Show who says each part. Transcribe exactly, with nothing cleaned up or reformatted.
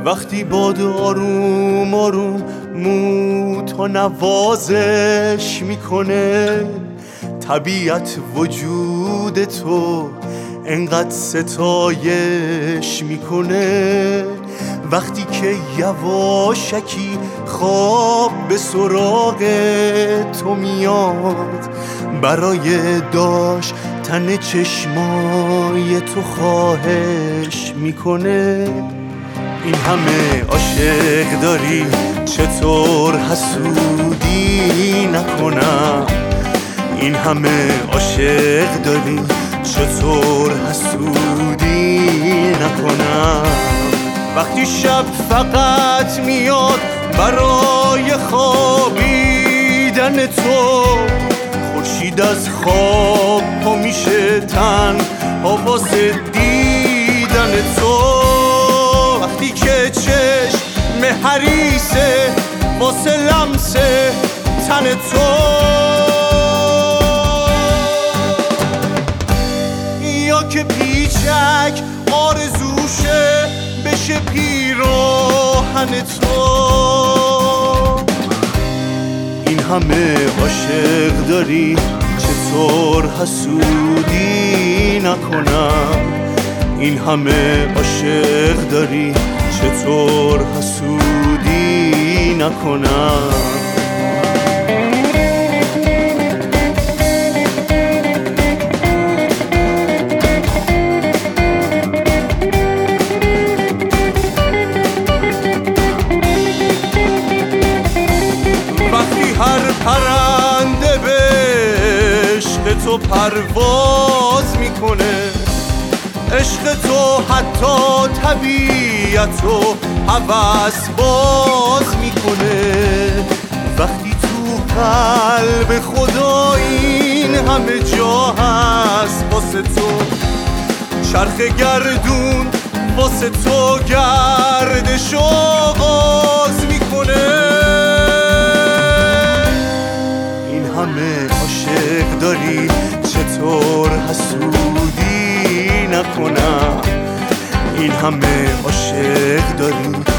Speaker 1: وقتی باد آروم آروم مو تا نوازش میکنه، طبیعت وجود تو انقدر ستایش میکنه. وقتی که یواشکی خواب به سراغ تو میاد، برای داشتن چشمای تو خواهش میکنه. این همه عاشق داری چطور حسودی نکنم؟ این همه عاشق داری چطور حسودی نکنم؟ وقتی شب فقط میاد برای خوابیدن تو، خورشید از خواب پا میشه تن واسه دیدن تو. وقتی که چشم حریصه واسه لمس تن تو، یا که پیچک آرزوشه بشه پیراهن تو. این همه عاشق داری چطور حسودی نکنم؟ این همه عاشق داری چطور حسودی نکنم؟ هر پرنده به عشق تو پرواز میکنه، عشق تو حتی طبیعت رو هوس باز میکنه. وقتی تو قلب خدا این همه جا هست واسه تو، چرخ گردون واسه تو گردش آغاز میکنه. همه عاشق داری چطور حسودی نکنم؟ این همه عاشق داری